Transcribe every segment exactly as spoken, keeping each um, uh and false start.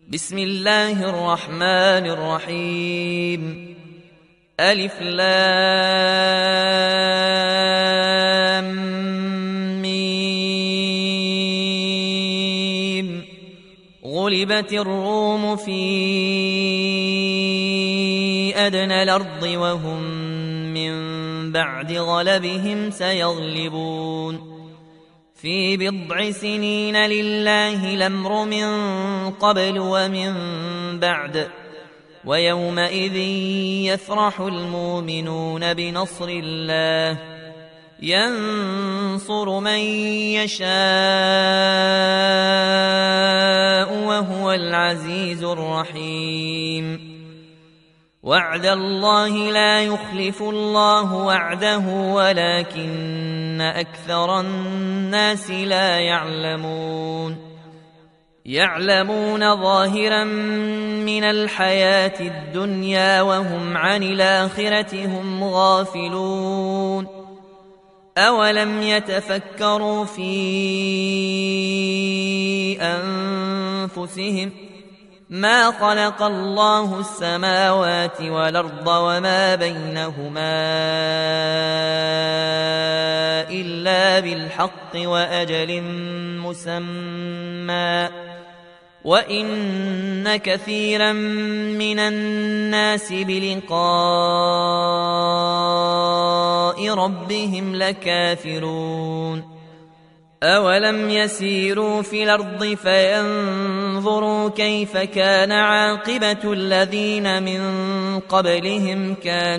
بسم الله الرحمن الرحيم. ألف لام ميم. غلبت الروم في أدنى الأرض وهم من بعد غلبهم سيغلبون في بضع سنين لله الأمر من قبل ومن بعد ويومئذ يفرح المؤمنون بنصر الله ينصر من يشاء وهو العزيز الرحيم. وعد الله لا يخلف الله وعده ولكن أكثر الناس لا يعلمون. يعلمون ظاهرا من الحياة الدنيا وهم عن الآخرة هم غافلون. أولم يتفكروا في أنفسهم ما خلق الله السماوات والأرض وما بينهما إلا بالحق وأجل مسمى وإن كثيرا من الناس بلقاء ربهم لكافرون. أولم يسيروا في الأرض فينظروا كيف كان عاقبة الذين من قبلهم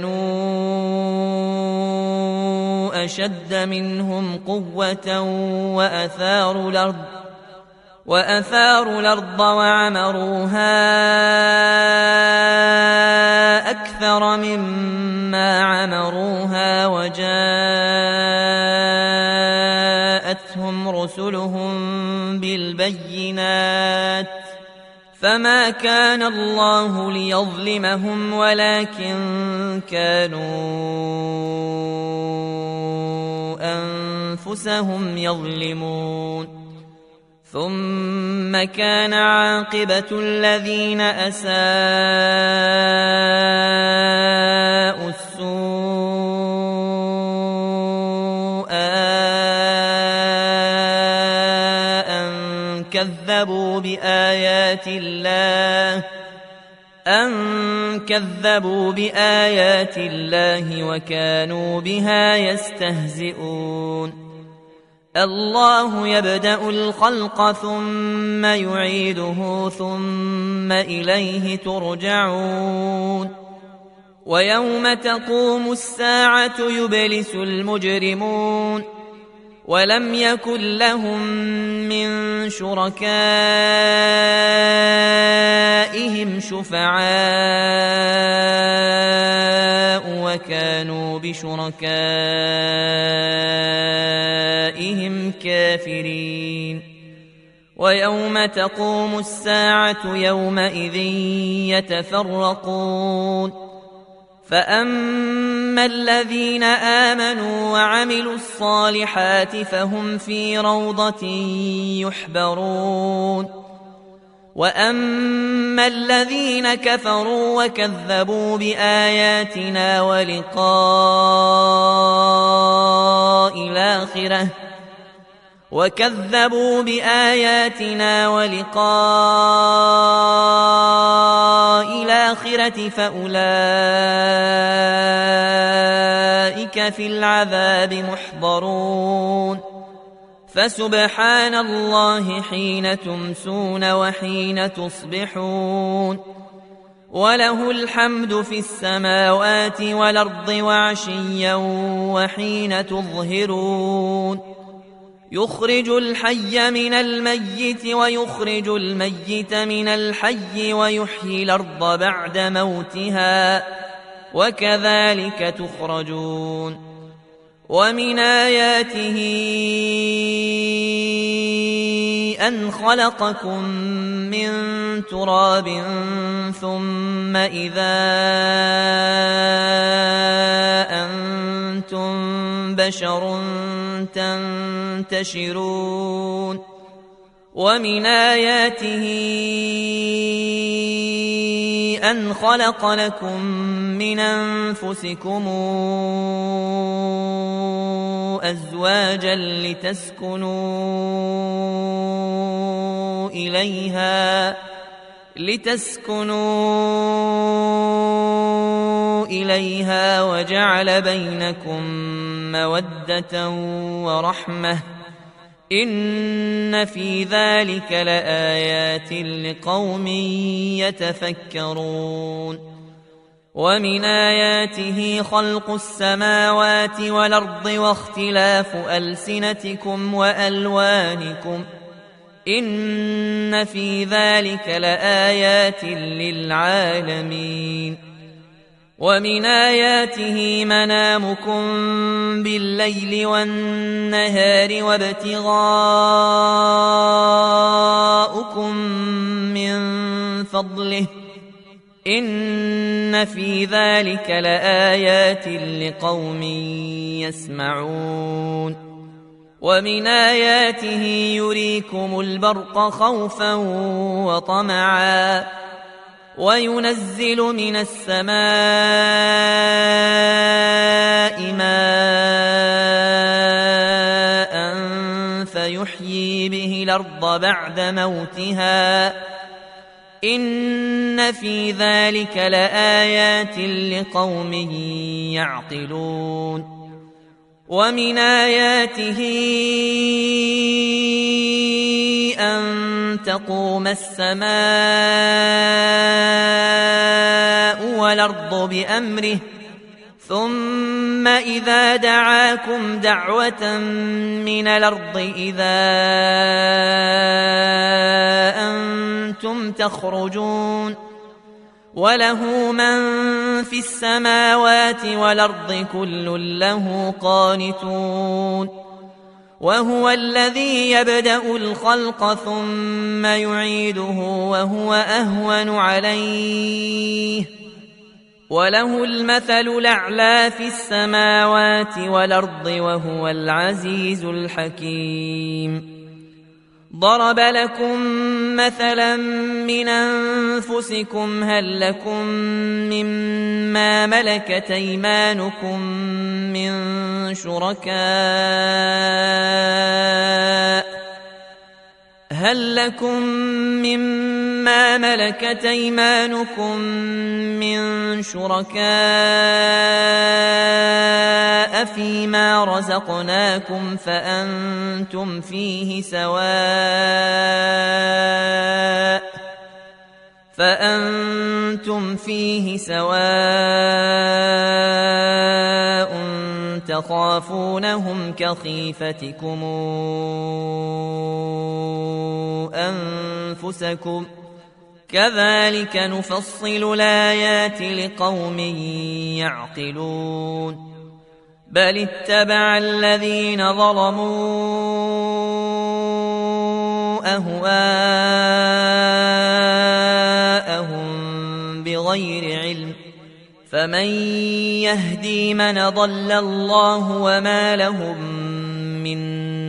كانوا أشد منهم قوة وأثاروا الأرض وأثاروا الأرض وعمروها أكثر مما عمروها وجاءتهم رسلهم بالبينات فما كان الله ليظلمهم ولكن كانوا أنفسهم يظلمون. ثم كان عاقبة الذين أساءوا السوء أن كذبوا بآيات الله أن كذبوا بآيات الله وكانوا بها يستهزئون. الله يبدأ الخلق ثم يعيده ثم إليه ترجعون. ويوم تقوم الساعة يبلس المجرمون ولم يكن لهم من شركائهم شفعاء وكانوا بشركائهم كافرين. ويوم تقوم الساعة يومئذ يتفرقون فأما الذين آمنوا وعملوا الصالحات فهم في روضة يحبرون. وأما الذين كفروا وكذبوا بآياتنا ولقاء الآخرة وكذبوا بآياتنا ولقاء الآخرة فأولئك في العذاب محضرون. فسبحان الله حين تمسون وحين تصبحون وله الحمد في السماوات والأرض وعشيا وحين تظهرون. يخرج الحي من الميت ويخرج الميت من الحي ويحيي الأرض بعد موتها وكذلك تخرجون. ومن آياته أن خلقكم من تراب ثم إذا أنتم بشر تنتشرون ومن آياته أن خلق لكم من أنفسكم أزواجا لتسكنوا إليها لتسكنوا إليها وجعل بينكم مودة ورحمة إن في ذلك لآيات لقوم يتفكرون ومن آياته خلق السماوات والأرض واختلاف ألسنتكم وألوانكم إن في ذلك لآيات للعالمين ومن آياته منامكم بالليل والنهار وابتغاؤكم من فضله إن في ذلك لآيات لقوم يسمعون ومن آياته يريكم البرق خوفا وطمعا وينزل من السماء ماء فيحيي به الأرض بعد موتها إن في ذلك لآيات لقوم يعقلون ومن آياته أن تقوم السماء والأرض بأمره ثم إذا دعاكم دعوة من الأرض إذا أنتم تخرجون وله من في السماوات والأرض كل له قانتون وهو الذي يبدأ الخلق ثم يعيده وهو أهون عليه وله المثل الأعلى في السماوات والأرض وهو العزيز الحكيم ضرب لكم مثلا من أنفسكم هل لكم مما ملكت أيمانكم من شركاء هل لكم مما ملكت أيمانكم من شركاء فيما رزقناكم فأنتم فيه سواء فأنتم فيه سواء تخافونهم كخيفتكم أنفسكم كذلك نفصل الآيات لقوم يعقلون بل اتبع الذين ظلموا أهواءهم بغير علم فمن يهدي من ضل الله وما لهم من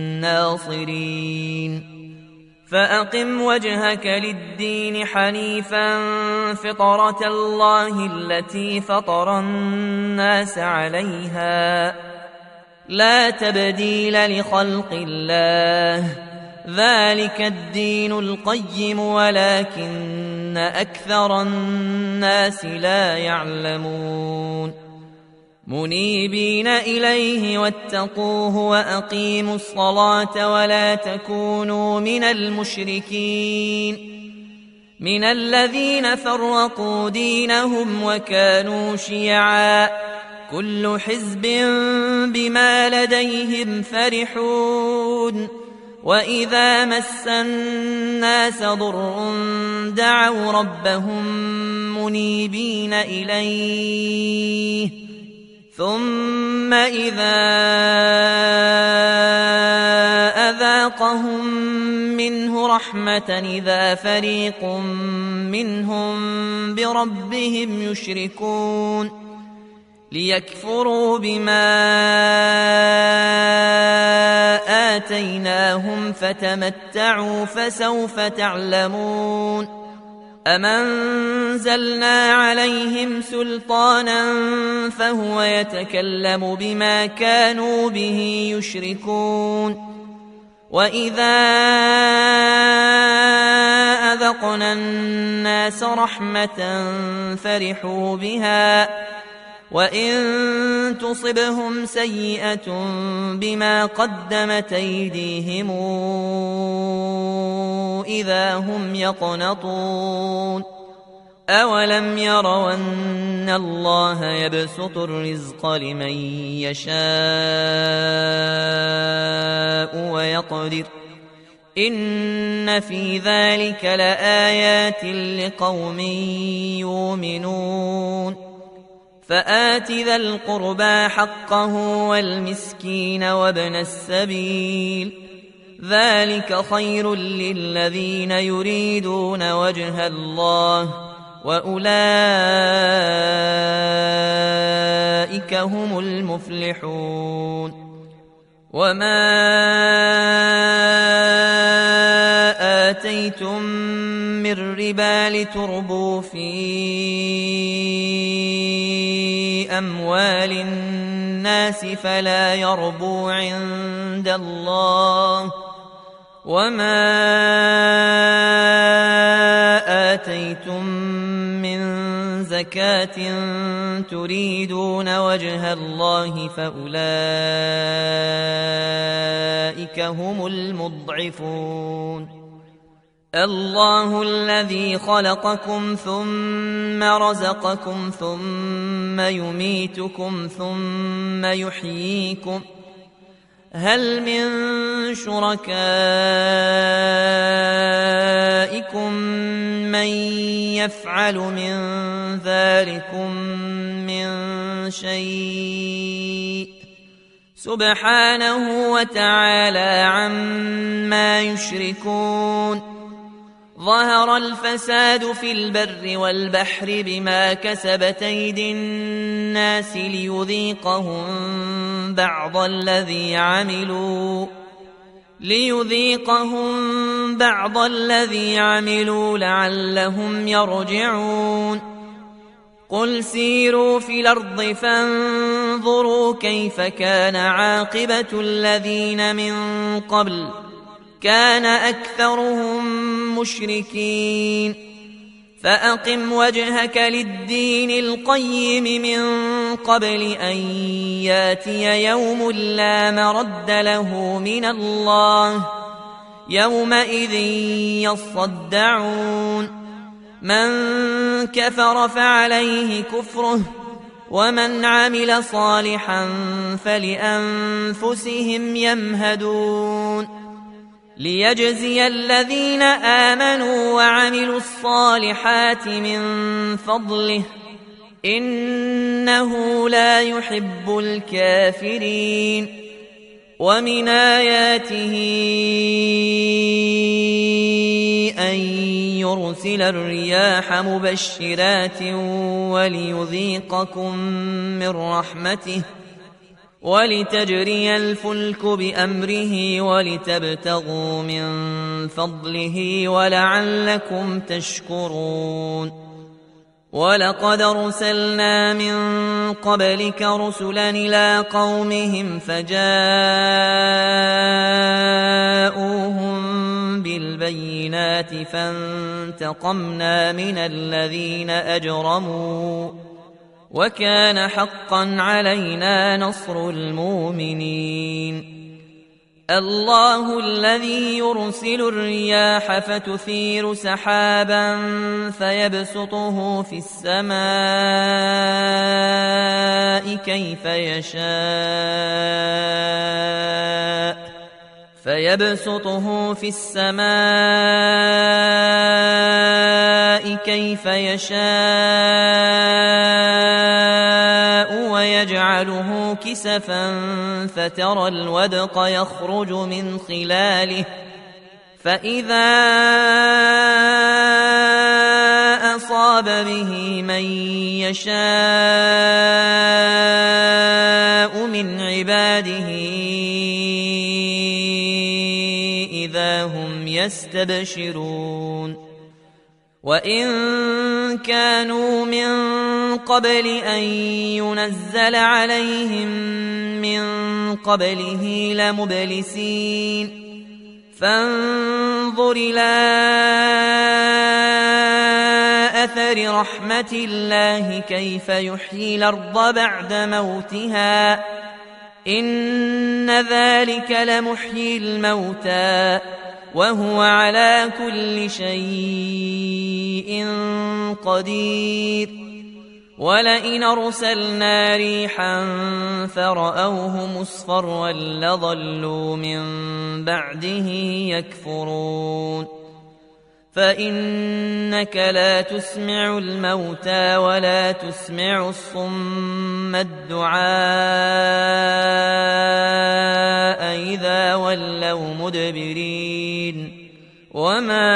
ناصرين فأقم وجهك للدين حنيفا فطرة الله التي فطر الناس عليها لا تبديل لخلق الله ذلك الدين القيم ولكن أكثر الناس لا يعلمون منيبين إليه واتقوه وأقيموا الصلاة ولا تكونوا من المشركين من الذين فرقوا دينهم وكانوا شيعا كل حزب بما لديهم فرحون وإذا مس الناس ضر دعوا ربهم منيبين إليه ثم إذا أذاقهم منه رحمة إذا فريق منهم بربهم يشركون ليكفروا بما آتيناهم فتمتعوا فسوف تعلمون أم أنزلنا عليهم سلطانا فهو يتكلم بما كانوا به يشركون وإذا أذقنا الناس رحمة فرحوا بها وإن تصبهم سيئة بما قدمت أيديهم إذا هم يقنطون أولم يروا أن الله يبسط الرزق لمن يشاء ويقدر إن في ذلك لآيات لقوم يؤمنون فآت ذا القربى حقه والمسكين وابن السبيل ذلك خير للذين يريدون وجه الله وأولئك هم المفلحون وما آتيتم من ربا لتربوا في أموال الناس فلا يربو عند الله وما آتيتم من زكاة تريدون وجه الله فأولئك هم المضعفون الله الذي خلقكم ثم رزقكم ثم يميتكم ثم يحييكم هل من شركائكم من يفعل من ذلكم من شيء سبحانه وتعالى عما يشركون ظهر الفساد في البر والبحر بما كسبت أيدي الناس ليذيقهم بعض الذي عملوا ليذيقهم بعض الذي عملوا لعلهم يرجعون قل سيروا في الأرض فانظروا كيف كان عاقبة الذين من قبل كان أكثرهم مشركين فأقم وجهك للدين القيم من قبل أن ياتي يوم لا مرد له من الله يومئذ يصدعون من كفر فعليه كفره ومن عمل صالحا فلأنفسهم يمهدون ليجزي الذين آمنوا وعملوا الصالحات من فضله إنه لا يحب الكافرين ومن آياته أن يرسل الرياح مبشرات وليذيقكم من رحمته ولتجري الفلك بأمره ولتبتغوا من فضله ولعلكم تشكرون ولقد أرسلنا من قبلك رسلا إلى قومهم فجاءوهم بالبينات فانتقمنا من الذين أجرموا وكان حقا علينا نصر المؤمنين الله الذي يرسل الرياح فتثير سحابا فيبسطه في السماء كيف يشاء فيبسطه في السماء كيف يشاء ويجعله كسفا فترى الودق يخرج من خلاله فإذا أصاب به من يشاء عباده إذا هم يستبشرون وإن كانوا من قبل أن ينزل عليهم من قبله لمبلسين فانظر إلى أثر رحمة الله كيف يحيي الأرض بعد موتها إن ذلك لمحيي الموتى وهو على كل شيء قدير ولئن أرسلنا ريحا فرأوه مصفرا لظلوا من بعده يكفرون فإنك لا تسمع الموتى ولا تسمع الصم الدعاء إذا ولوا مدبرين وما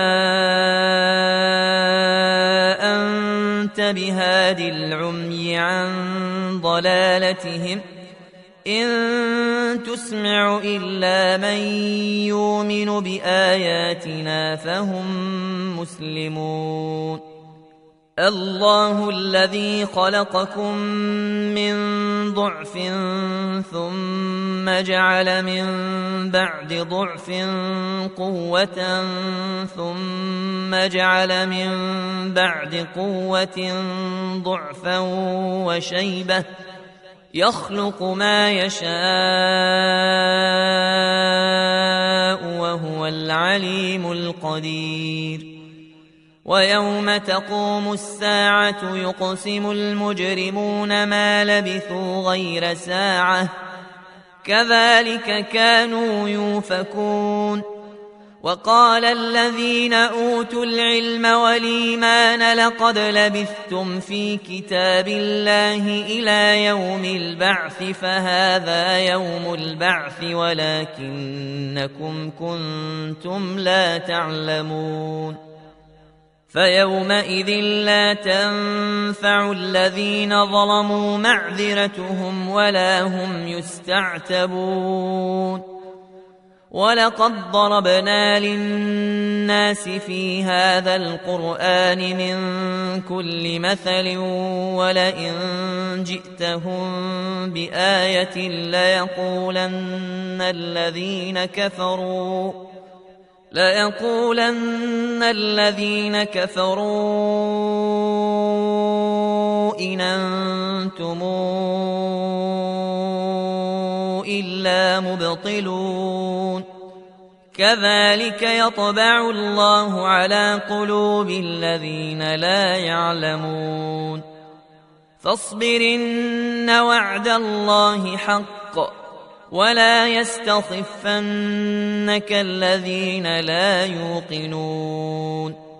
أنت بهاد العمي عن ضلالتهم إن تسمع إلا من يؤمن بآياتنا فهم مسلمون الله الذي خلقكم من ضعف ثم جعل من بعد ضعف قوة ثم جعل من بعد قوة ضعفا وشيبة يخلق ما يشاء وهو العليم القدير ويوم تقوم الساعة يقسم المجرمون ما لبثوا غير ساعة كذلك كانوا يؤفكون وقال الذين أوتوا العلم والإيمان لقد لبثتم في كتاب الله إلى يوم البعث فهذا يوم البعث ولكنكم كنتم لا تعلمون فيومئذ لا تنفع الذين ظلموا معذرتهم ولا هم يستعتبون ولقد ضربنا للناس في هذا القرآن من كل مثل ولئن جئتهم بآية ليقولن الذين كفروا ليقولن الذين كفروا إن أنتم إلا مبطلون كذلك يطبع الله على قلوب الذين لا يعلمون فاصبر إن وعد الله حق ولا يستخفنك الذين لا يوقنون